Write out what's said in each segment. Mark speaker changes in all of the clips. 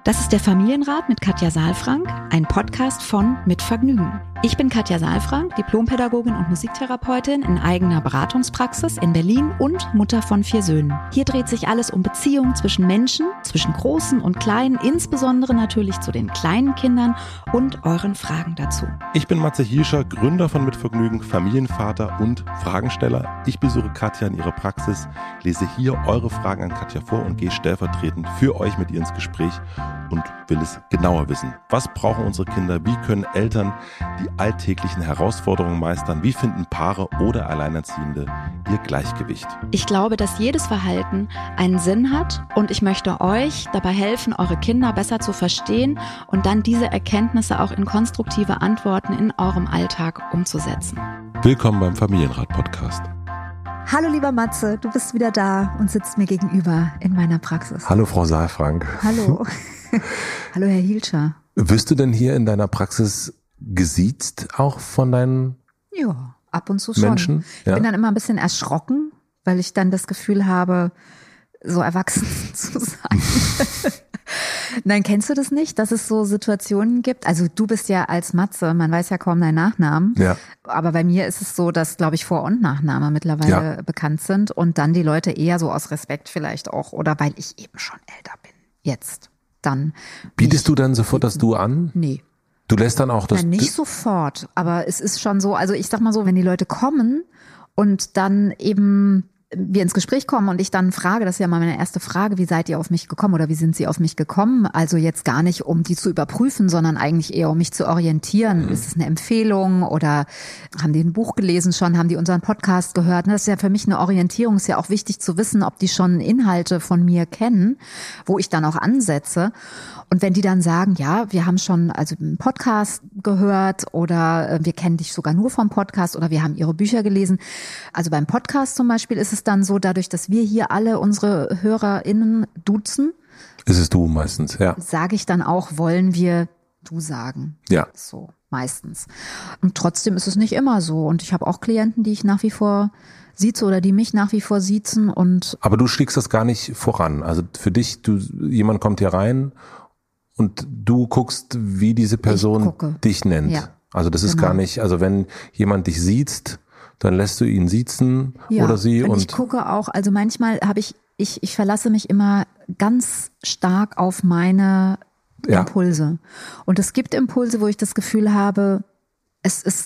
Speaker 1: Das ist der Familienrat mit Katja Saalfrank, ein Podcast von Mit Vergnügen. Ich bin Katja Saalfrank, Diplompädagogin und Musiktherapeutin in eigener Beratungspraxis in Berlin und Mutter von 4 Söhnen. Hier dreht sich alles um Beziehungen zwischen Menschen, zwischen Großen und Kleinen, insbesondere natürlich zu den kleinen Kindern und euren Fragen dazu.
Speaker 2: Ich bin Matze Hirscher, Gründer von Mit Vergnügen, Familienvater und Fragensteller. Ich besuche Katja in ihrer Praxis, lese hier eure Fragen an Katja vor und gehe stellvertretend für euch mit ihr ins Gespräch und will es genauer wissen. Was brauchen unsere Kinder? Wie können Eltern die alltäglichen Herausforderungen meistern? Wie finden Paare oder Alleinerziehende ihr Gleichgewicht?
Speaker 1: Ich glaube, dass jedes Verhalten einen Sinn hat und ich möchte euch dabei helfen, eure Kinder besser zu verstehen und dann diese Erkenntnisse auch in konstruktive Antworten in eurem Alltag umzusetzen.
Speaker 2: Willkommen beim Familienrat-Podcast.
Speaker 3: Hallo lieber Matze, du bist wieder da und sitzt mir gegenüber in meiner Praxis.
Speaker 2: Hallo Frau Saalfrank.
Speaker 3: Hallo. Hallo Herr Hielscher.
Speaker 2: Wirst du denn hier in deiner Praxis gesiezt auch von deinen
Speaker 3: Ja, ab und zu schon.
Speaker 2: Menschen? Ja.
Speaker 3: Ich bin dann immer ein bisschen erschrocken, weil ich dann das Gefühl habe, so erwachsen zu sein. Nein, kennst du das nicht, dass es so Situationen gibt? Also du bist ja als Matze, man weiß ja kaum deinen Nachnamen.
Speaker 2: Ja.
Speaker 3: Aber bei mir ist es so, dass, glaube ich, Vor- und Nachname mittlerweile bekannt sind und dann die Leute eher so aus Respekt vielleicht auch oder weil ich eben schon älter bin. Jetzt. Dann.
Speaker 2: Bietest du dann sofort das Du an?
Speaker 3: Nee.
Speaker 2: Du lässt dann auch das...
Speaker 3: Nein, nicht sofort, aber es ist schon so, also ich sag mal so, wenn die Leute kommen und dann eben wir ins Gespräch kommen und ich dann frage, das ist ja mal meine erste Frage, wie seid ihr auf mich gekommen oder wie sind sie auf mich gekommen? Also jetzt gar nicht, um die zu überprüfen, sondern eigentlich eher, um mich zu orientieren. Ist es eine Empfehlung oder haben die ein Buch gelesen schon, haben die unseren Podcast gehört? Das ist ja für mich eine Orientierung, ist ja auch wichtig zu wissen, ob die schon Inhalte von mir kennen, wo ich dann auch ansetze. Und wenn die dann sagen, ja, wir haben schon also einen Podcast gehört oder wir kennen dich sogar nur vom Podcast oder wir haben ihre Bücher gelesen. Also beim Podcast zum Beispiel ist es dann so, dadurch, dass wir hier alle unsere HörerInnen duzen.
Speaker 2: Ist es du meistens, ja.
Speaker 3: Sage ich dann auch, wollen wir du sagen.
Speaker 2: Ja.
Speaker 3: So, meistens. Und trotzdem ist es nicht immer so. Und ich habe auch Klienten, die ich nach wie vor sieze oder die mich nach wie vor siezen und.
Speaker 2: Aber du schlägst das gar nicht voran. Also für dich, jemand kommt hier rein und du guckst, wie diese Person dich nennt. Ja, also das ist gar nicht, also wenn jemand dich siezt, dann lässt du ihn siezen oder sie.
Speaker 3: Und ich gucke auch, also manchmal habe ich verlasse mich immer ganz stark auf meine Impulse. Und es gibt Impulse, wo ich das Gefühl habe, es ist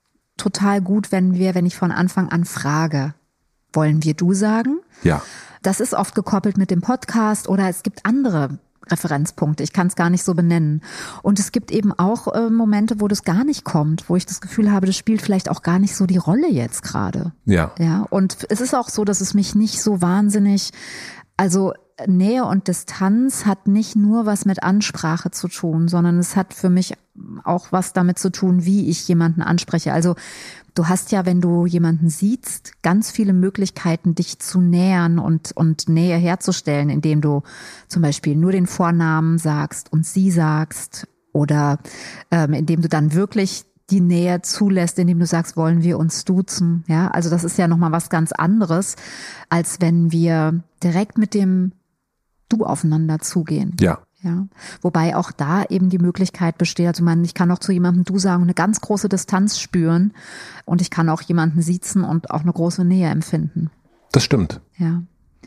Speaker 3: total gut, wenn ich von Anfang an frage, wollen wir du sagen?
Speaker 2: Ja.
Speaker 3: Das ist oft gekoppelt mit dem Podcast oder es gibt andere Referenzpunkte. Ich kann es gar nicht so benennen. Und es gibt eben auch Momente, wo das gar nicht kommt, wo ich das Gefühl habe, das spielt vielleicht auch gar nicht so die Rolle jetzt gerade.
Speaker 2: Ja.
Speaker 3: Ja. Und es ist auch so, dass es mich nicht so wahnsinnig, also Nähe und Distanz hat nicht nur was mit Ansprache zu tun, sondern es hat für mich auch was damit zu tun, wie ich jemanden anspreche. Also du hast ja, wenn du jemanden siehst, ganz viele Möglichkeiten, dich zu nähern und Nähe herzustellen, indem du zum Beispiel nur den Vornamen sagst und sie sagst oder indem du dann wirklich die Nähe zulässt, indem du sagst, wollen wir uns duzen. Ja, also das ist ja nochmal was ganz anderes, als wenn wir direkt mit dem Du aufeinander zugehen.
Speaker 2: Ja.
Speaker 3: Ja, wobei auch da eben die Möglichkeit besteht, also ich kann auch zu jemandem du sagen, eine ganz große Distanz spüren und ich kann auch jemanden siezen und auch eine große Nähe empfinden.
Speaker 2: Das stimmt.
Speaker 3: Ja.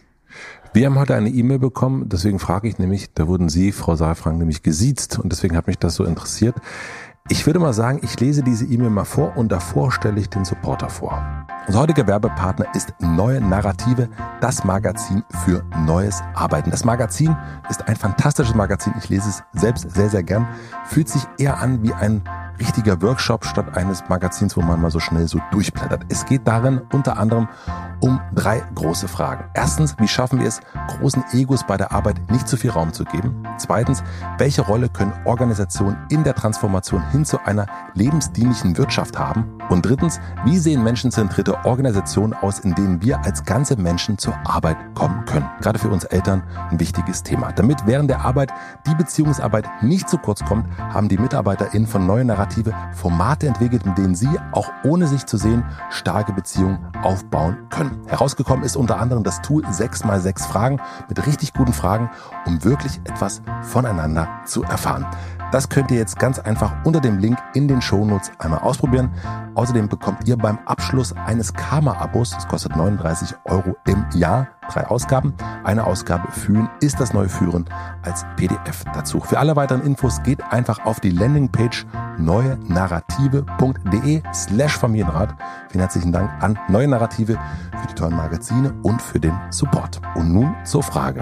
Speaker 2: Wir haben heute eine E-Mail bekommen, deswegen frage ich nämlich, da wurden Sie, Frau Saalfrank, nämlich gesiezt und deswegen hat mich das so interessiert. Ich würde mal sagen, ich lese diese E-Mail mal vor und davor stelle ich den Supporter vor. Unser heutiger Werbepartner ist Neue Narrative, das Magazin für neues Arbeiten. Das Magazin ist ein fantastisches Magazin. Ich lese es selbst sehr, sehr gern. Fühlt sich eher an wie ein richtiger Workshop statt eines Magazins, wo man mal so schnell so durchblättert. Es geht darin unter anderem um 3 große Fragen. Erstens, wie schaffen wir es, großen Egos bei der Arbeit nicht zu viel Raum zu geben? Zweitens, welche Rolle können Organisationen in der Transformation hin zu einer lebensdienlichen Wirtschaft haben? Und drittens, wie sehen menschenzentrierte Organisationen aus, in denen wir als ganze Menschen zur Arbeit kommen können? Gerade für uns Eltern ein wichtiges Thema. Damit während der Arbeit die Beziehungsarbeit nicht zu kurz kommt, haben die MitarbeiterInnen von Neue Narrative Narrative Formate entwickelt, mit denen Sie auch ohne sich zu sehen starke Beziehungen aufbauen können. Herausgekommen ist unter anderem das Tool 6x6 Fragen mit richtig guten Fragen, um wirklich etwas voneinander zu erfahren. Das könnt ihr jetzt ganz einfach unter dem Link in den Shownotes einmal ausprobieren. Außerdem bekommt ihr beim Abschluss eines Karma-Abos, das kostet 39 € im Jahr, 3 Ausgaben. Eine Ausgabe Fühlen ist das neue Führen als PDF dazu. Für alle weiteren Infos geht einfach auf die Landingpage neuenarrative.de/Familienrat. Vielen herzlichen Dank an Neue Narrative für die tollen Magazine und für den Support. Und nun zur Frage.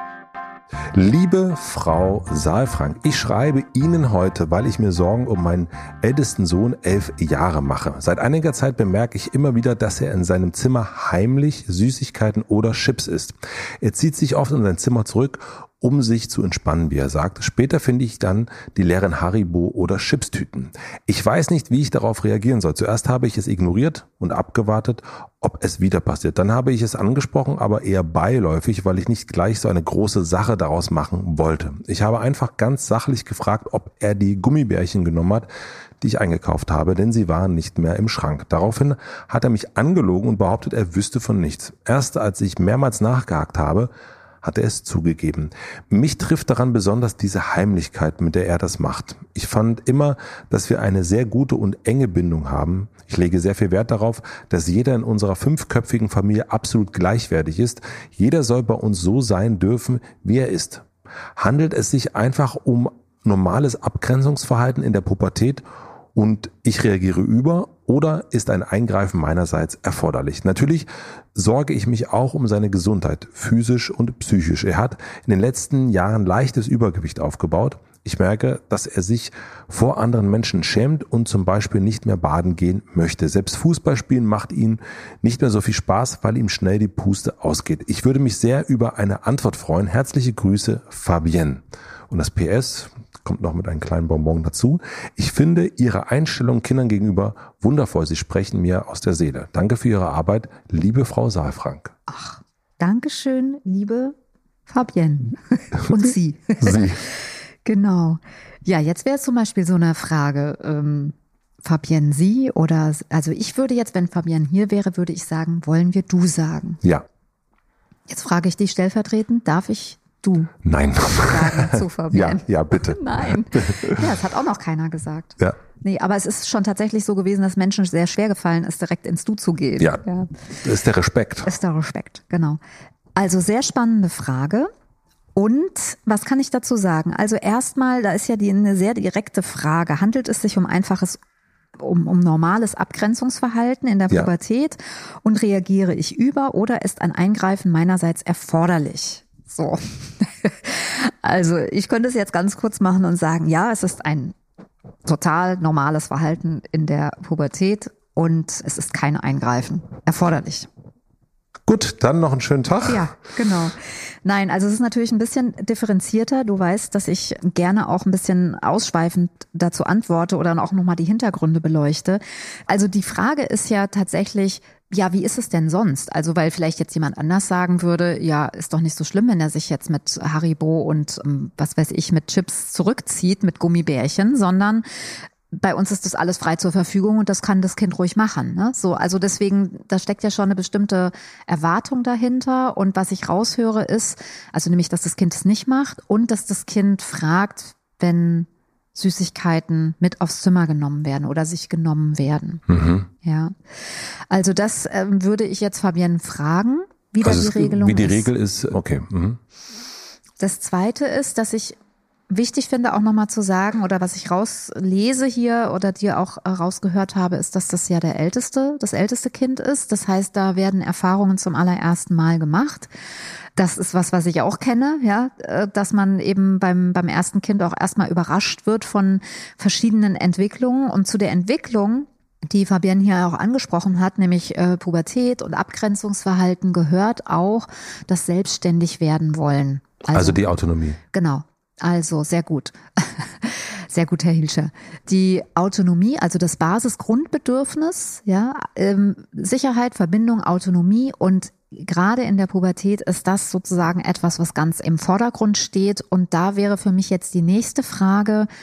Speaker 2: Liebe Frau Saalfrank, ich schreibe Ihnen heute, weil ich mir Sorgen um meinen ältesten Sohn 11 Jahre mache. Seit einiger Zeit bemerke ich immer wieder, dass er in seinem Zimmer heimlich Süßigkeiten oder Chips isst. Er zieht sich oft in sein Zimmer zurück, um sich zu entspannen, wie er sagt. Später finde ich dann die leeren Haribo- oder Chipstüten. Ich weiß nicht, wie ich darauf reagieren soll. Zuerst habe ich es ignoriert und abgewartet, ob es wieder passiert. Dann habe ich es angesprochen, aber eher beiläufig, weil ich nicht gleich so eine große Sache daraus machen wollte. Ich habe einfach ganz sachlich gefragt, ob er die Gummibärchen genommen hat, die ich eingekauft habe, denn sie waren nicht mehr im Schrank. Daraufhin hat er mich angelogen und behauptet, er wüsste von nichts. Erst als ich mehrmals nachgehakt habe, hat er es zugegeben. Mich trifft daran besonders diese Heimlichkeit, mit der er das macht. Ich fand immer, dass wir eine sehr gute und enge Bindung haben. Ich lege sehr viel Wert darauf, dass jeder in unserer 5-köpfigen Familie absolut gleichwertig ist. Jeder soll bei uns so sein dürfen, wie er ist. Handelt es sich einfach um normales Abgrenzungsverhalten in der Pubertät und ich reagiere über, oder ist ein Eingreifen meinerseits erforderlich? Natürlich sorge ich mich auch um seine Gesundheit, physisch und psychisch. Er hat in den letzten Jahren leichtes Übergewicht aufgebaut. Ich merke, dass er sich vor anderen Menschen schämt und zum Beispiel nicht mehr baden gehen möchte. Selbst Fußballspielen macht ihm nicht mehr so viel Spaß, weil ihm schnell die Puste ausgeht. Ich würde mich sehr über eine Antwort freuen. Herzliche Grüße, Fabienne. Und das PS kommt noch mit einem kleinen Bonbon dazu. Ich finde Ihre Einstellung Kindern gegenüber wundervoll. Sie sprechen mir aus der Seele. Danke für Ihre Arbeit, liebe Frau Saalfrank.
Speaker 3: Ach, Dankeschön, liebe Fabienne. Und Sie.
Speaker 2: Sie.
Speaker 3: Genau. Ja, jetzt wäre zum Beispiel so eine Frage, Fabienne, Sie oder, also ich würde jetzt, wenn Fabienne hier wäre, würde ich sagen, wollen wir du sagen?
Speaker 2: Ja.
Speaker 3: Jetzt frage ich dich stellvertretend, darf ich du
Speaker 2: Nein.
Speaker 3: sagen zu Fabienne?
Speaker 2: Ja, bitte.
Speaker 3: Nein. Ja, das hat auch noch keiner gesagt.
Speaker 2: Ja.
Speaker 3: Nee, aber es ist schon tatsächlich so gewesen, dass Menschen sehr schwer gefallen ist, direkt ins Du zu gehen.
Speaker 2: Ja. Das ist der Respekt.
Speaker 3: Ist der Respekt, genau. Also sehr spannende Frage. Und was kann ich dazu sagen? Also erstmal, da ist ja eine sehr direkte Frage. Handelt es sich um einfaches, um normales Abgrenzungsverhalten in der Pubertät und reagiere ich über oder ist ein Eingreifen meinerseits erforderlich? So. Also ich könnte es jetzt ganz kurz machen und sagen, ja, es ist ein total normales Verhalten in der Pubertät und es ist kein Eingreifen erforderlich.
Speaker 2: Gut, dann noch einen schönen Tag.
Speaker 3: Ja, genau. Nein, also es ist natürlich ein bisschen differenzierter. Du weißt, dass ich gerne auch ein bisschen ausschweifend dazu antworte oder auch nochmal die Hintergründe beleuchte. Also die Frage ist ja tatsächlich, ja, wie ist es denn sonst? Also weil vielleicht jetzt jemand anders sagen würde, ja, ist doch nicht so schlimm, wenn er sich jetzt mit Haribo und was weiß ich, mit Chips zurückzieht, mit Gummibärchen, sondern bei uns ist das alles frei zur Verfügung und das kann das Kind ruhig machen. Ne? So, also deswegen, da steckt ja schon eine bestimmte Erwartung dahinter. Und was ich raushöre ist, also nämlich, dass das Kind es nicht macht und dass das Kind fragt, wenn Süßigkeiten mit aufs Zimmer genommen werden oder sich genommen werden. Mhm. Ja, also das würde ich jetzt Fabienne fragen, wie da die Regelung ist.
Speaker 2: Wie die Regel ist, okay. Mhm.
Speaker 3: Das Zweite ist, dass ich wichtig finde auch nochmal zu sagen, oder was ich rauslese hier oder dir auch rausgehört habe, ist, dass das ja das älteste Kind ist. Das heißt, da werden Erfahrungen zum allerersten Mal gemacht. Das ist was ich auch kenne, ja, dass man eben beim ersten Kind auch erstmal überrascht wird von verschiedenen Entwicklungen. Und zu der Entwicklung, die Fabienne hier auch angesprochen hat, nämlich Pubertät und Abgrenzungsverhalten, gehört auch das selbstständig werden wollen.
Speaker 2: Also die Autonomie.
Speaker 3: Genau. Also sehr gut. Sehr gut, Herr Hilscher. Die Autonomie, also das Basisgrundbedürfnis, ja, Sicherheit, Verbindung, Autonomie, und gerade in der Pubertät ist das sozusagen etwas, was ganz im Vordergrund steht. Und da wäre für mich jetzt die nächste Frage,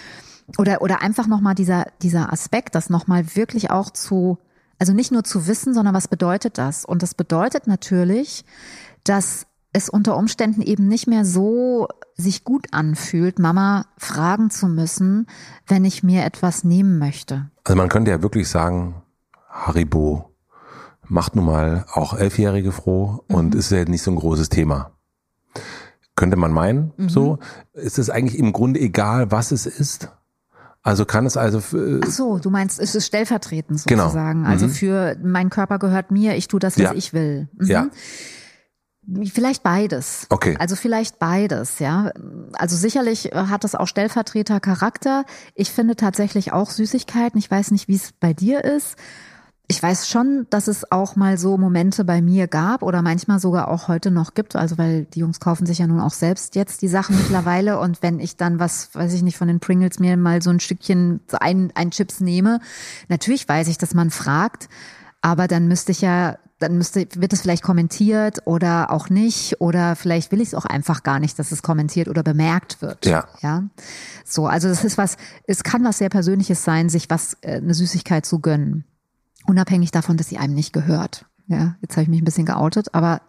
Speaker 3: Oder einfach nochmal dieser Aspekt, das nochmal wirklich auch also nicht nur zu wissen, sondern was bedeutet das? Und das bedeutet natürlich, dass es unter Umständen eben nicht mehr so sich gut anfühlt, Mama fragen zu müssen, wenn ich mir etwas nehmen möchte.
Speaker 2: Also man könnte ja wirklich sagen, Haribo macht nun mal auch 11-Jährige froh und ist ja nicht so ein großes Thema. Könnte man meinen, so. Ist es eigentlich im Grunde egal, was es ist? Also kann es also...
Speaker 3: Ach so, du meinst, es ist stellvertretend
Speaker 2: Genau.
Speaker 3: sozusagen. Also für mein Körper gehört mir, ich tue das, was ich will.
Speaker 2: Ja.
Speaker 3: Vielleicht beides.
Speaker 2: Okay.
Speaker 3: Also vielleicht beides, ja. Also sicherlich hat es auch Stellvertretercharakter. Ich finde tatsächlich auch Süßigkeiten. Ich weiß nicht, wie es bei dir ist. Ich weiß schon, dass es auch mal so Momente bei mir gab oder manchmal sogar auch heute noch gibt. Also weil die Jungs kaufen sich ja nun auch selbst jetzt die Sachen mittlerweile. Und wenn ich dann was, weiß ich nicht, von den Pringles mir mal so ein Stückchen, ein Chips nehme, natürlich weiß ich, dass man fragt, aber dann wird es vielleicht kommentiert oder auch nicht oder vielleicht will ich es auch einfach gar nicht, dass es kommentiert oder bemerkt wird.
Speaker 2: Ja.
Speaker 3: So, also es kann was sehr Persönliches sein, sich eine Süßigkeit zu gönnen. Unabhängig davon, dass sie einem nicht gehört. Ja, jetzt habe ich mich ein bisschen geoutet, aber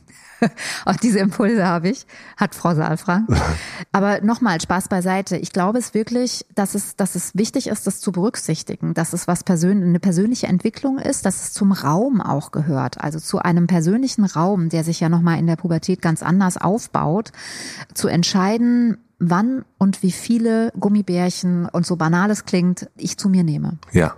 Speaker 3: auch diese Impulse hat Frau Saalfrank. Aber nochmal, Spaß beiseite. Ich glaube es wirklich, dass es wichtig ist, das zu berücksichtigen, dass es eine persönliche Entwicklung ist, dass es zum Raum auch gehört. Also zu einem persönlichen Raum, der sich ja nochmal in der Pubertät ganz anders aufbaut, zu entscheiden, wann und wie viele Gummibärchen und so banal es klingt, ich zu mir nehme.
Speaker 2: Ja.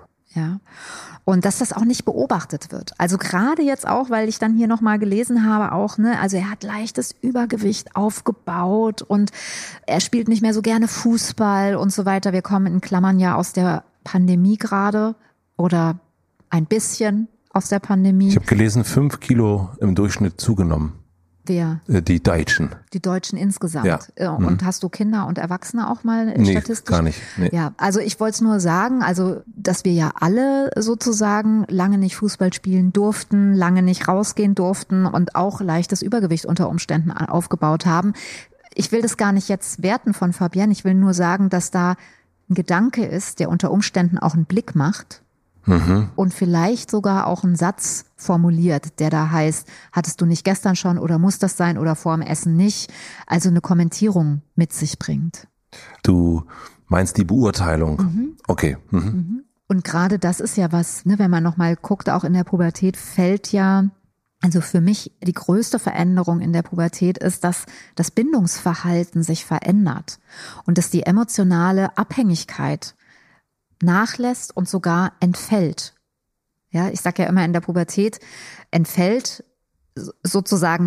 Speaker 3: Und dass das auch nicht beobachtet wird. Also gerade jetzt auch, weil ich dann hier nochmal gelesen habe auch, ne, also er hat leichtes Übergewicht aufgebaut und er spielt nicht mehr so gerne Fußball und so weiter. Wir kommen in Klammern ja aus der Pandemie gerade oder ein bisschen aus der Pandemie.
Speaker 2: Ich habe gelesen, 5 Kilo im Durchschnitt zugenommen.
Speaker 3: Wer?
Speaker 2: Die Deutschen.
Speaker 3: Die Deutschen insgesamt.
Speaker 2: Ja.
Speaker 3: Und hast du Kinder und Erwachsene auch mal statistisch?
Speaker 2: Nee, gar nicht. Nee.
Speaker 3: Ja, also ich wollte es nur sagen, also dass wir ja alle sozusagen lange nicht Fußball spielen durften, lange nicht rausgehen durften und auch leichtes Übergewicht unter Umständen aufgebaut haben. Ich will das gar nicht jetzt werten von Fabienne. Ich will nur sagen, dass da ein Gedanke ist, der unter Umständen auch einen Blick macht. Und vielleicht sogar auch einen Satz formuliert, der da heißt, hattest du nicht gestern schon oder muss das sein oder vor dem Essen nicht? Also eine Kommentierung mit sich bringt.
Speaker 2: Du meinst die Beurteilung? Okay.
Speaker 3: Und gerade das ist ja was, ne, wenn man nochmal guckt, auch in der Pubertät fällt ja, also für mich die größte Veränderung in der Pubertät ist, dass das Bindungsverhalten sich verändert und dass die emotionale Abhängigkeit nachlässt und sogar entfällt. Ja, ich sage ja immer in der Pubertät entfällt sozusagen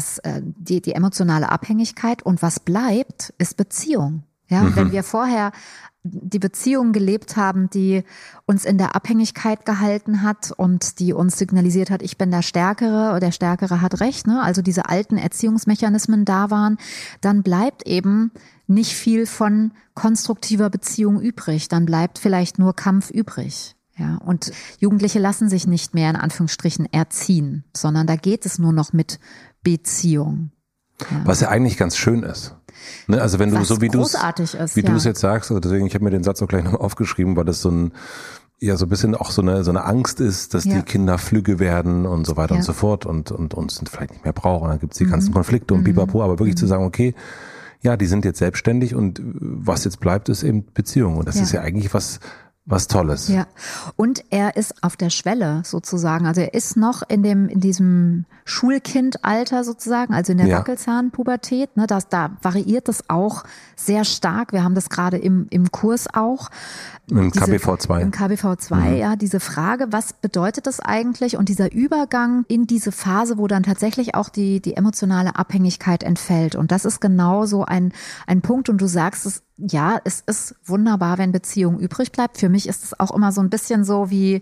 Speaker 3: die emotionale Abhängigkeit und was bleibt, ist Beziehung. Ja, wenn wir vorher die Beziehung gelebt haben, die uns in der Abhängigkeit gehalten hat und die uns signalisiert hat, ich bin der Stärkere oder der Stärkere hat Recht, ne? Also diese alten Erziehungsmechanismen da waren, dann bleibt eben nicht viel von konstruktiver Beziehung übrig. Dann bleibt vielleicht nur Kampf übrig. Ja, und Jugendliche lassen sich nicht mehr in Anführungsstrichen erziehen, sondern da geht es nur noch mit Beziehung. Ja.
Speaker 2: Was ja eigentlich ganz schön ist. Ne, also wenn du
Speaker 3: was
Speaker 2: so wie du es
Speaker 3: jetzt
Speaker 2: sagst, also deswegen, ich habe mir den Satz auch gleich noch aufgeschrieben, weil das so ein bisschen auch so eine Angst ist, dass die Kinder flügge werden und so weiter und so fort und uns vielleicht nicht mehr brauchen. Dann gibt's die ganzen Konflikte und pipapo, aber wirklich zu sagen, okay, ja, die sind jetzt selbstständig und was jetzt bleibt, ist eben Beziehung. Und das ist ja eigentlich was Tolles.
Speaker 3: Ja. Und er ist auf der Schwelle sozusagen. Also er ist noch in diesem Schulkindalter sozusagen, also in der Wackelzahnpubertät. Ne, da variiert das auch sehr stark. Wir haben das gerade im Kurs auch.
Speaker 2: Im KBV2.
Speaker 3: Im KBV2, ja, diese Frage, was bedeutet das eigentlich? Und dieser Übergang in diese Phase, wo dann tatsächlich auch die emotionale Abhängigkeit entfällt. Und das ist genau so ein Punkt. Und du sagst es, ja, es ist wunderbar, wenn Beziehung übrig bleibt. Für mich ist es auch immer so ein bisschen so wie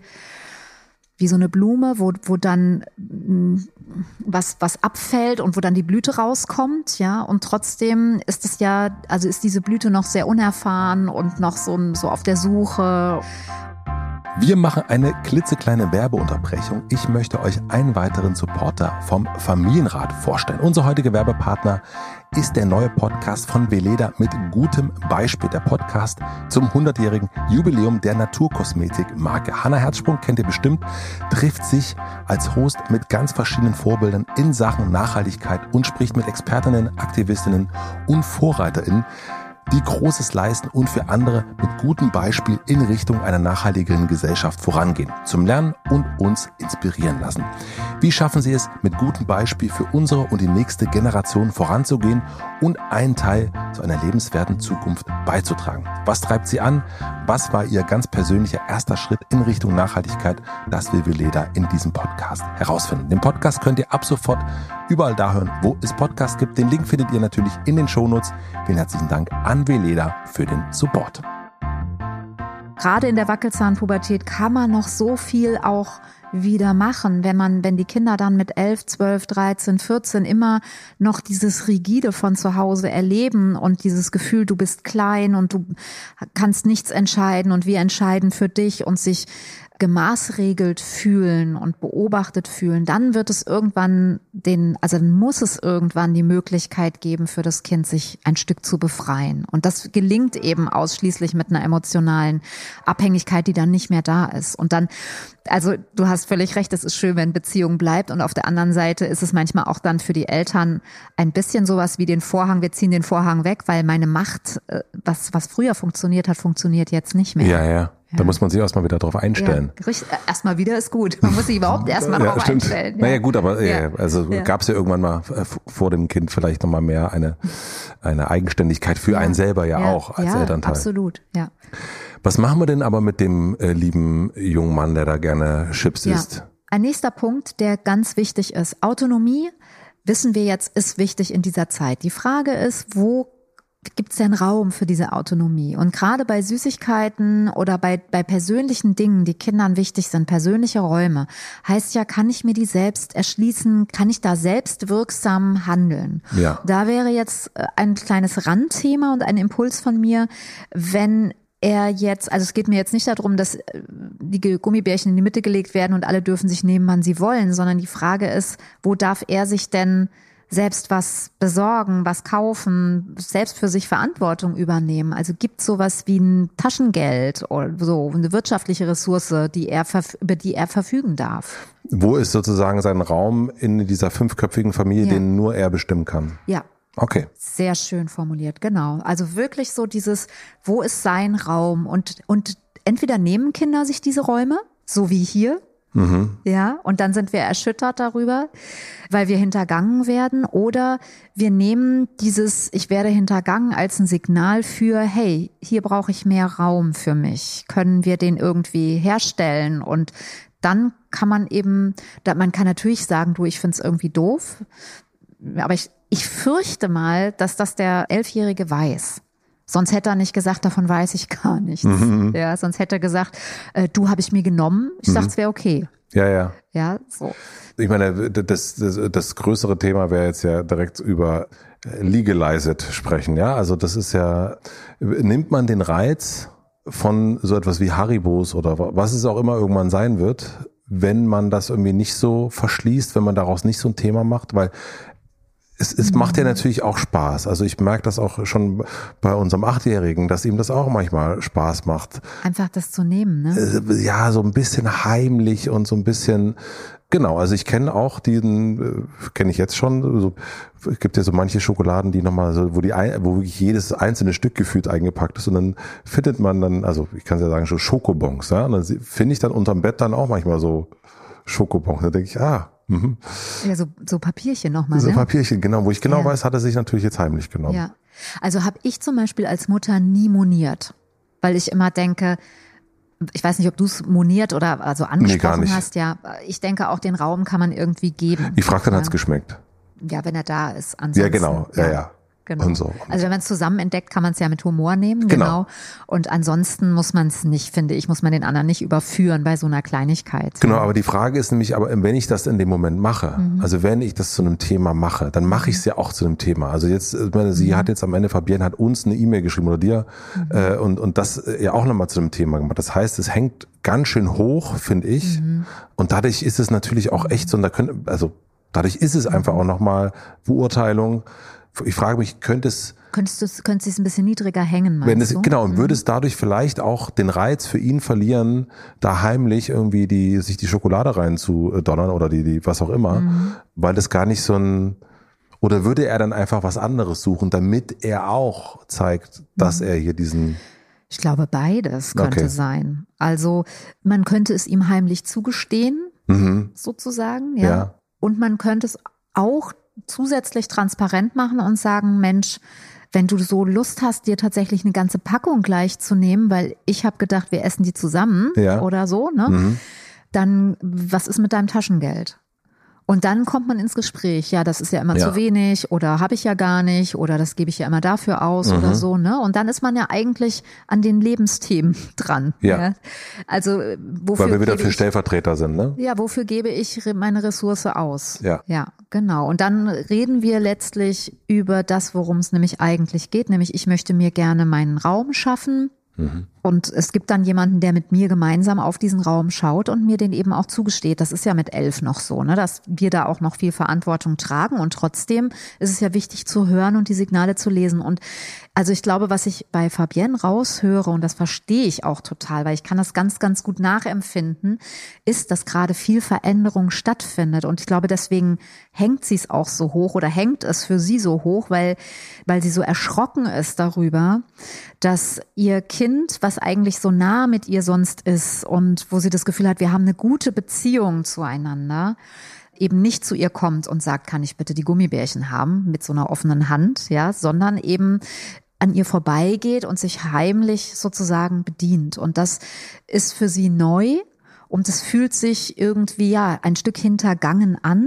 Speaker 3: so eine Blume, wo dann was abfällt und wo dann die Blüte rauskommt, ja. Und trotzdem ist es ja, also ist diese Blüte noch sehr unerfahren und noch so auf der Suche.
Speaker 2: Wir machen eine klitzekleine Werbeunterbrechung. Ich möchte euch einen weiteren Supporter vom Familienrat vorstellen. Unser heutiger Werbepartner ist der neue Podcast von Weleda mit gutem Beispiel. Der Podcast zum 100-jährigen Jubiläum der Naturkosmetik-Marke. Hannah Herzsprung kennt ihr bestimmt, trifft sich als Host mit ganz verschiedenen Vorbildern in Sachen Nachhaltigkeit und spricht mit Expertinnen, Aktivistinnen und VorreiterInnen, die Großes leisten und für andere mit gutem Beispiel in Richtung einer nachhaltigeren Gesellschaft vorangehen, zum Lernen und uns inspirieren lassen. Wie schaffen sie es, mit gutem Beispiel für unsere und die nächste Generation voranzugehen und einen Teil zu einer lebenswerten Zukunft beizutragen? Was treibt sie an? Was war ihr ganz persönlicher erster Schritt in Richtung Nachhaltigkeit? Das will Weleda in diesem Podcast herausfinden. Den Podcast könnt ihr ab sofort überall da hören, wo es Podcasts gibt. Den Link findet ihr natürlich in den Shownotes. Vielen herzlichen Dank an Weleda für den Support.
Speaker 3: Gerade in der Wackelzahnpubertät kann man noch so viel auch wieder machen, wenn die Kinder dann mit 11, 12, 13, 14 immer noch dieses Rigide von zu Hause erleben und dieses Gefühl, du bist klein und du kannst nichts entscheiden und wir entscheiden für dich und sich gemaßregelt fühlen und beobachtet fühlen, dann wird es irgendwann dann muss es irgendwann die Möglichkeit geben, für das Kind sich ein Stück zu befreien. Und das gelingt eben ausschließlich mit einer emotionalen Abhängigkeit, die dann nicht mehr da ist. Und dann, also du hast völlig recht, es ist schön, wenn Beziehung bleibt. Und auf der anderen Seite ist es manchmal auch dann für die Eltern ein bisschen sowas wie den Vorhang, wir ziehen den Vorhang weg, weil meine Macht, was früher funktioniert hat, funktioniert jetzt nicht mehr.
Speaker 2: Ja. Da muss man sich erstmal wieder drauf einstellen.
Speaker 3: Ja, erstmal wieder ist gut. Man muss sich überhaupt erstmal drauf einstellen. Ja.
Speaker 2: Naja gut, aber gab es ja irgendwann mal vor dem Kind vielleicht nochmal mehr eine Eigenständigkeit für einen selber auch als Elternteil.
Speaker 3: Absolut, ja.
Speaker 2: Was machen wir denn aber mit dem lieben jungen Mann, der da gerne Chips isst?
Speaker 3: Ein nächster Punkt, der ganz wichtig ist. Autonomie, wissen wir jetzt, ist wichtig in dieser Zeit. Die Frage ist, wo gibt es denn Raum für diese Autonomie? Und gerade bei Süßigkeiten oder bei persönlichen Dingen, die Kindern wichtig sind, persönliche Räume, heißt ja, kann ich mir die selbst erschließen, kann ich da selbst wirksam handeln? Ja. Da wäre jetzt ein kleines Randthema und ein Impuls von mir, wenn er jetzt, also es geht mir jetzt nicht darum, dass die Gummibärchen in die Mitte gelegt werden und alle dürfen sich nehmen, wann sie wollen, sondern die Frage ist, wo darf er sich denn selbst was besorgen, was kaufen, selbst für sich Verantwortung übernehmen. Also gibt es sowas wie ein Taschengeld oder so, eine wirtschaftliche Ressource, über die er verfügen darf.
Speaker 2: Wo ist sozusagen sein Raum in dieser 5-köpfigen Familie, den nur er bestimmen kann?
Speaker 3: Ja.
Speaker 2: Okay.
Speaker 3: Sehr schön formuliert, genau. Also wirklich so dieses, wo ist sein Raum? Und entweder nehmen Kinder sich diese Räume, so wie hier, ja, und dann sind wir erschüttert darüber, weil wir hintergangen werden, oder wir nehmen dieses Ich werde hintergangen als ein Signal für, hey, hier brauche ich mehr Raum für mich. Können wir den irgendwie herstellen? Und dann kann man man kann natürlich sagen, du, ich finde es irgendwie doof, aber ich fürchte mal, dass das der 11-Jährige weiß. Sonst hätte er nicht gesagt, davon weiß ich gar nichts. Ja, sonst hätte er gesagt, du, habe ich mir genommen. Ich dachte, es wäre okay.
Speaker 2: Ja.
Speaker 3: Ja, so.
Speaker 2: Ich meine, das größere Thema wäre jetzt ja direkt über Legalized sprechen. Ja, also das ist ja, nimmt man den Reiz von so etwas wie Haribos oder was es auch immer irgendwann sein wird, wenn man das irgendwie nicht so verschließt, wenn man daraus nicht so ein Thema macht, weil es macht ja natürlich auch Spaß. Also ich merke das auch schon bei unserem 8-Jährigen, dass ihm das auch manchmal Spaß macht.
Speaker 3: Einfach das zu nehmen, ne?
Speaker 2: Ja, so ein bisschen heimlich und so ein bisschen, genau. Also ich kenne auch kenne ich jetzt schon, so, es gibt ja so manche Schokoladen, die nochmal so, wo wirklich jedes einzelne Stück gefühlt eingepackt ist und dann findet man dann, also ich kann es ja sagen, schon Schokobons, ja. Und dann finde ich dann unterm Bett dann auch manchmal so Schokobons. Da denke ich,
Speaker 3: ja, so Papierchen nochmal,
Speaker 2: so
Speaker 3: ne?
Speaker 2: Papierchen, genau. Wo ich genau weiß, hat er sich natürlich jetzt heimlich genommen.
Speaker 3: Ja, also habe ich zum Beispiel als Mutter nie moniert, weil ich immer denke, ich weiß nicht, ob du es moniert oder also angesprochen hast, ja. Ich denke, auch den Raum kann man irgendwie geben.
Speaker 2: Ich frage, dann hat's geschmeckt.
Speaker 3: Ja, wenn er da ist. Ansonsten,
Speaker 2: ja, genau, ja.
Speaker 3: Genau.
Speaker 2: Und so.
Speaker 3: Also wenn man es zusammen entdeckt, kann man es ja mit Humor nehmen, genau. Und ansonsten muss man es nicht, finde ich, muss man den anderen nicht überführen bei so einer Kleinigkeit.
Speaker 2: Genau, aber die Frage ist nämlich, aber wenn ich das in dem Moment mache, also wenn ich das zu einem Thema mache, dann mache ich es ja auch zu einem Thema. Also jetzt, ich meine, sie hat jetzt am Ende, Fabienne hat uns eine E-Mail geschrieben oder dir und das ja auch nochmal zu einem Thema gemacht. Das heißt, es hängt ganz schön hoch, finde ich. Und dadurch ist es natürlich auch echt so, und dadurch ist es einfach auch nochmal Beurteilung. Ich frage mich, könnte es ein bisschen niedriger hängen, meinst du? Genau, und würde es dadurch vielleicht auch den Reiz für ihn verlieren, da heimlich irgendwie sich die Schokolade rein zu donnern oder die was auch immer, weil das gar nicht oder würde er dann einfach was anderes suchen, damit er auch zeigt, dass er hier
Speaker 3: Ich glaube, beides könnte sein. Also man könnte es ihm heimlich zugestehen, sozusagen, ja. Und man könnte es auch zusätzlich transparent machen und sagen, Mensch, wenn du so Lust hast, dir tatsächlich eine ganze Packung gleich zu nehmen, weil ich habe gedacht, wir essen die zusammen oder so, ne? Dann was ist mit deinem Taschengeld? Und dann kommt man ins Gespräch, ja, das ist ja immer zu wenig oder habe ich ja gar nicht oder das gebe ich ja immer dafür aus oder so, ne? Und dann ist man ja eigentlich an den Lebensthemen dran. Ja. Also wofür
Speaker 2: weil wir wieder für Stellvertreter sind, ne?
Speaker 3: Ja, wofür gebe ich meine Ressource aus?
Speaker 2: Ja,
Speaker 3: genau. Und dann reden wir letztlich über das, worum es nämlich eigentlich geht, nämlich ich möchte mir gerne meinen Raum schaffen. Und es gibt dann jemanden, der mit mir gemeinsam auf diesen Raum schaut und mir den eben auch zugesteht. Das ist ja mit 11 noch so, ne, dass wir da auch noch viel Verantwortung tragen. Und trotzdem ist es ja wichtig zu hören und die Signale zu lesen. Und also ich glaube, was ich bei Fabienne raushöre, und das verstehe ich auch total, weil ich kann das ganz, ganz gut nachempfinden, ist, dass gerade viel Veränderung stattfindet. Und ich glaube, deswegen hängt sie es auch so hoch oder hängt es für sie so hoch, weil sie so erschrocken ist darüber, dass ihr Kind, was eigentlich so nah mit ihr sonst ist und wo sie das Gefühl hat, wir haben eine gute Beziehung zueinander, eben nicht zu ihr kommt und sagt, kann ich bitte die Gummibärchen haben mit so einer offenen Hand, ja, sondern eben an ihr vorbeigeht und sich heimlich sozusagen bedient. Und das ist für sie neu und es fühlt sich irgendwie ein Stück hintergangen an.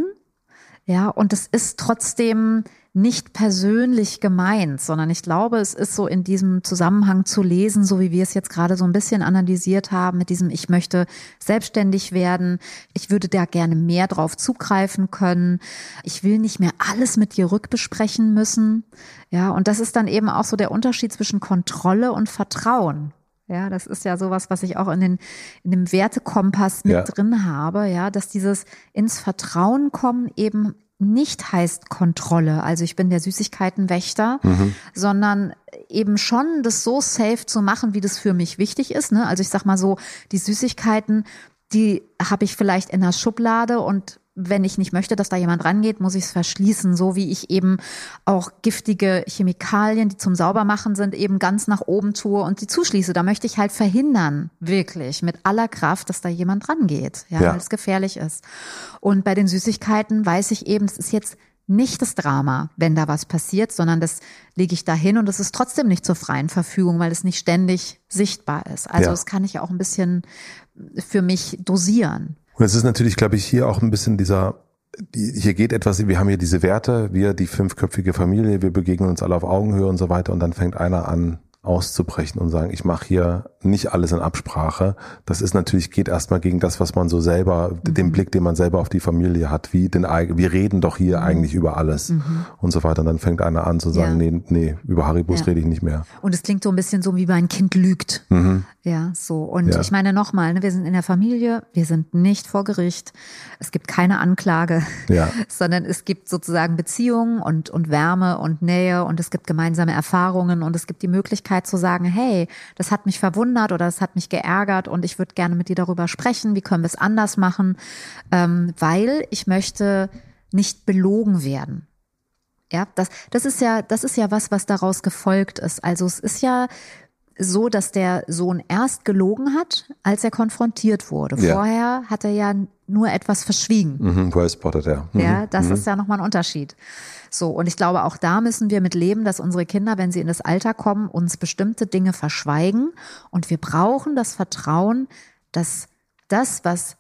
Speaker 3: Ja, und es ist trotzdem nicht persönlich gemeint, sondern ich glaube, es ist so in diesem Zusammenhang zu lesen, so wie wir es jetzt gerade so ein bisschen analysiert haben, mit diesem, ich möchte selbstständig werden, ich würde da gerne mehr drauf zugreifen können, ich will nicht mehr alles mit dir rückbesprechen müssen. Ja, und das ist dann eben auch so der Unterschied zwischen Kontrolle und Vertrauen. Ja, das ist ja sowas, was ich auch in dem Wertekompass mit drin habe, ja, dass dieses ins Vertrauen kommen eben nicht heißt Kontrolle, also ich bin der Süßigkeitenwächter, sondern eben schon das so safe zu machen, wie das für mich wichtig ist, ne? Also ich sag mal so, die Süßigkeiten, die habe ich vielleicht in der Schublade und wenn ich nicht möchte, dass da jemand rangeht, muss ich es verschließen, so wie ich eben auch giftige Chemikalien, die zum Saubermachen sind, eben ganz nach oben tue und die zuschließe. Da möchte ich halt verhindern, wirklich, mit aller Kraft, dass da jemand rangeht, weil es gefährlich ist. Und bei den Süßigkeiten weiß ich eben, es ist jetzt nicht das Drama, wenn da was passiert, sondern das lege ich dahin und es ist trotzdem nicht zur freien Verfügung, weil es nicht ständig sichtbar ist. Also das kann ich auch ein bisschen für mich dosieren.
Speaker 2: Und es ist natürlich, glaube ich, hier auch ein bisschen hier geht etwas, wir haben hier diese Werte, wir, die 5-köpfige Familie, wir begegnen uns alle auf Augenhöhe und so weiter und dann fängt einer an auszubrechen und sagen, ich mache hier nicht alles in Absprache. Das ist natürlich, geht erstmal gegen das, was man so selber, den Blick, den man selber auf die Familie hat, wir reden doch hier eigentlich über alles und so weiter. Und dann fängt einer an zu sagen, nee, über Haribos rede ich nicht mehr.
Speaker 3: Und es klingt so ein bisschen so, wie mein Kind lügt. Ja, so. Und ich meine nochmal, ne, wir sind in der Familie, wir sind nicht vor Gericht, es gibt keine Anklage, sondern es gibt sozusagen Beziehungen und Wärme und Nähe und es gibt gemeinsame Erfahrungen und es gibt die Möglichkeit zu sagen, hey, das hat mich verwundert oder das hat mich geärgert und ich würde gerne mit dir darüber sprechen, wie können wir es anders machen, weil ich möchte nicht belogen werden. Ja, das ist ja was daraus gefolgt ist. Also es ist ja so, dass der Sohn erst gelogen hat, als er konfrontiert wurde. Vorher hat er ja nur etwas verschwiegen.
Speaker 2: Vorher spottet er.
Speaker 3: Ja, das ist ja nochmal ein Unterschied. So, und ich glaube, auch da müssen wir mit leben, dass unsere Kinder, wenn sie in das Alter kommen, uns bestimmte Dinge verschweigen. Und wir brauchen das Vertrauen, dass das, was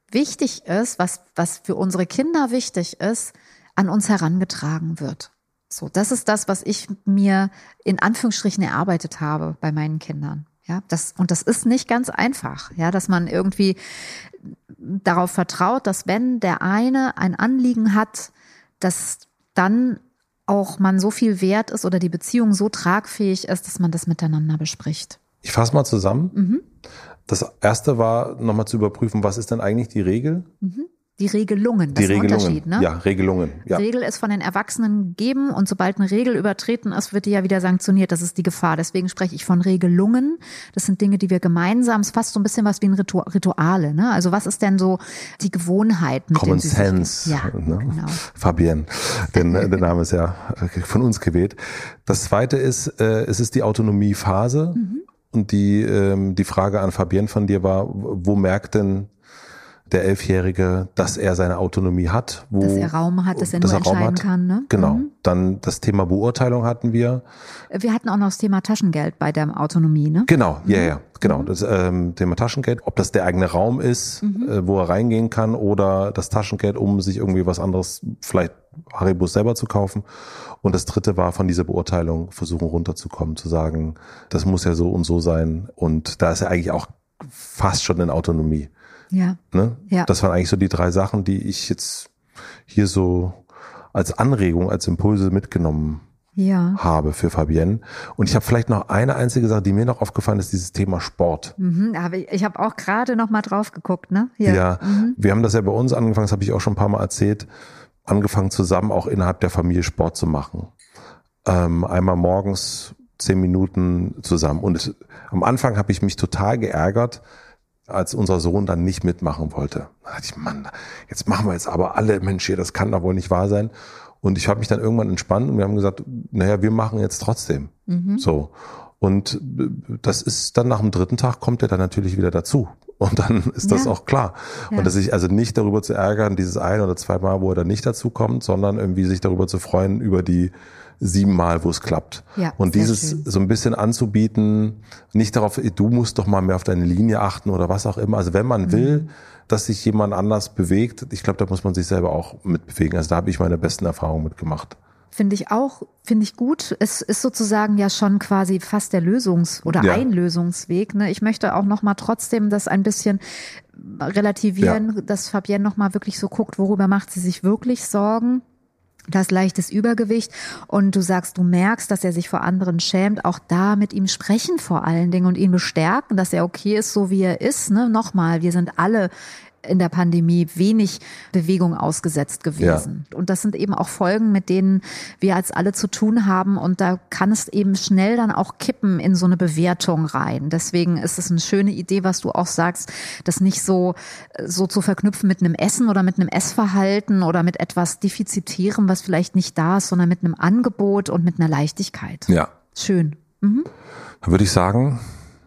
Speaker 3: wichtig ist, was für unsere Kinder wichtig ist, an uns herangetragen wird. So, das ist das, was ich mir in Anführungsstrichen erarbeitet habe bei meinen Kindern. Ja, das ist nicht ganz einfach, ja, dass man irgendwie darauf vertraut, dass wenn der eine ein Anliegen hat, dass dann auch man so viel wert ist oder die Beziehung so tragfähig ist, dass man das miteinander bespricht.
Speaker 2: Ich fasse mal zusammen. Das erste war, nochmal zu überprüfen, was ist denn eigentlich die Regel?
Speaker 3: Die Regelungen, das ist ein Unterschied, ne?
Speaker 2: Ja, Regelungen. Ja.
Speaker 3: Regel ist von den Erwachsenen gegeben und sobald eine Regel übertreten ist, wird die ja wieder sanktioniert. Das ist die Gefahr. Deswegen spreche ich von Regelungen. Das sind Dinge, die wir gemeinsam, es ist fast so ein bisschen was wie ein Rituale, ne? Also was ist denn so die Gewohnheit? Mit
Speaker 2: Common Sense,
Speaker 3: ja,
Speaker 2: ne?
Speaker 3: Genau.
Speaker 2: Fabienne, der Name ist ja von uns gewählt. Das zweite ist, es ist die Autonomiephase. Und die Frage an Fabienne von dir war, wo merkt denn der 11-Jährige, dass er seine Autonomie hat? Dass
Speaker 3: er Raum hat, dass er nur entscheiden kann. Ne?
Speaker 2: Genau. Dann das Thema Beurteilung hatten wir.
Speaker 3: Wir hatten auch noch das Thema Taschengeld bei der Autonomie, ne?
Speaker 2: Genau, genau. Das Thema Taschengeld, ob das der eigene Raum ist, wo er reingehen kann, oder das Taschengeld, um sich irgendwie was anderes, vielleicht Haribos selber zu kaufen. Und das dritte war von dieser Beurteilung versuchen runterzukommen, zu sagen, das muss ja so und so sein. Und da ist er eigentlich auch fast schon in Autonomie.
Speaker 3: Ja.
Speaker 2: Ne?
Speaker 3: Ja.
Speaker 2: Das waren eigentlich so die 3 Sachen, die ich jetzt hier so als Anregung, als Impulse mitgenommen habe für Fabienne. Und ich habe vielleicht noch eine einzige Sache, die mir noch aufgefallen ist, dieses Thema Sport.
Speaker 3: Ich habe auch gerade noch mal drauf geguckt, ne?
Speaker 2: Ja, wir haben das ja bei uns angefangen, das habe ich auch schon ein paar Mal erzählt, angefangen zusammen auch innerhalb der Familie Sport zu machen. Einmal morgens 10 Minuten zusammen. Und am Anfang habe ich mich total geärgert, als unser Sohn dann nicht mitmachen wollte. Da dachte ich, Mann, jetzt machen wir jetzt aber alle, Mensch, hier, das kann doch wohl nicht wahr sein. Und ich habe mich dann irgendwann entspannt und wir haben gesagt, naja, wir machen jetzt trotzdem. So. Und das ist dann nach dem 3. Tag kommt er dann natürlich wieder dazu. Und dann ist das auch klar. Ja. Und dass sich also nicht darüber zu ärgern, dieses 1 oder 2 Mal, wo er dann nicht dazu kommt, sondern irgendwie sich darüber zu freuen, über die 7 Mal, wo es klappt.
Speaker 3: Ja,
Speaker 2: und dieses
Speaker 3: schön.
Speaker 2: So ein bisschen anzubieten, nicht darauf, du musst doch mal mehr auf deine Linie achten oder was auch immer. Also wenn man will, dass sich jemand anders bewegt, ich glaube, da muss man sich selber auch mitbewegen. Also da habe ich meine besten Erfahrungen mitgemacht.
Speaker 3: Finde ich gut. Es ist sozusagen ja schon quasi fast der ein Lösungsweg. Ne? Ich möchte auch nochmal trotzdem das ein bisschen relativieren, dass Fabienne nochmal wirklich so guckt, worüber macht sie sich wirklich Sorgen. Das leichtes Übergewicht und du sagst, du merkst, dass er sich vor anderen schämt, auch da mit ihm sprechen vor allen Dingen und ihn bestärken, dass er okay ist, so wie er ist. Ne? Nochmal, wir sind alle in der Pandemie wenig Bewegung ausgesetzt gewesen. Ja. Und das sind eben auch Folgen, mit denen wir als alle zu tun haben. Und da kann es eben schnell dann auch kippen in so eine Bewertung rein. Deswegen ist es eine schöne Idee, was du auch sagst, das nicht so zu verknüpfen mit einem Essen oder mit einem Essverhalten oder mit etwas Defizitärem, was vielleicht nicht da ist, sondern mit einem Angebot und mit einer Leichtigkeit.
Speaker 2: Ja.
Speaker 3: Schön.
Speaker 2: Dann würde ich sagen,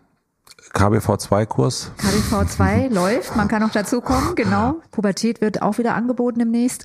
Speaker 2: KBV2-Kurs.
Speaker 3: KBV2 läuft, man kann noch dazukommen, genau. Pubertät wird auch wieder angeboten demnächst.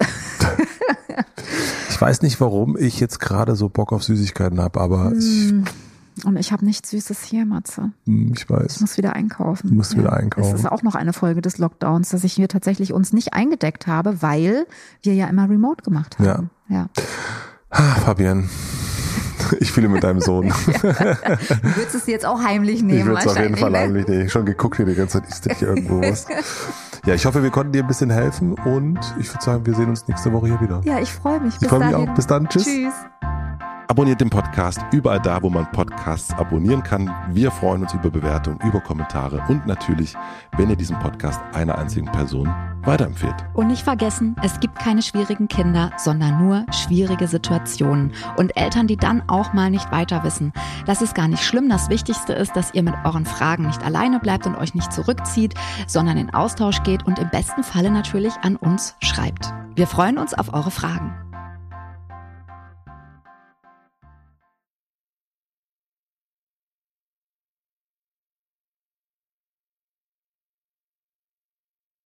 Speaker 2: Ich weiß nicht, warum ich jetzt gerade so Bock auf Süßigkeiten habe, aber
Speaker 3: und ich habe nichts Süßes hier, Matze.
Speaker 2: Ich weiß.
Speaker 3: Ich muss wieder einkaufen.
Speaker 2: Du musst wieder einkaufen.
Speaker 3: Das ist auch noch eine Folge des Lockdowns, dass ich hier tatsächlich uns nicht eingedeckt habe, weil wir ja immer remote gemacht haben. Ja.
Speaker 2: Fabienne. Ich fühle mit deinem Sohn.
Speaker 3: Du würdest es jetzt auch heimlich nehmen.
Speaker 2: Ich würde es auf jeden Fall heimlich nehmen. Ich schon geguckt hier die ganze Zeit, ist das hier irgendwo was? Ja, ich hoffe, wir konnten dir ein bisschen helfen und ich würde sagen, wir sehen uns nächste Woche hier wieder.
Speaker 3: Ja, ich freue mich.
Speaker 2: Ich freue mich auch. Bis dann. Tschüss.
Speaker 3: Tschüss.
Speaker 2: Abonniert den Podcast überall da, wo man Podcasts abonnieren kann. Wir freuen uns über Bewertungen, über Kommentare und natürlich, wenn ihr diesen Podcast einer einzigen Person weiterempfehlt.
Speaker 1: Und nicht vergessen, es gibt keine schwierigen Kinder, sondern nur schwierige Situationen und Eltern, die dann auch mal nicht weiter wissen. Das ist gar nicht schlimm. Das Wichtigste ist, dass ihr mit euren Fragen nicht alleine bleibt und euch nicht zurückzieht, sondern in Austausch geht und im besten Falle natürlich an uns schreibt. Wir freuen uns auf eure Fragen.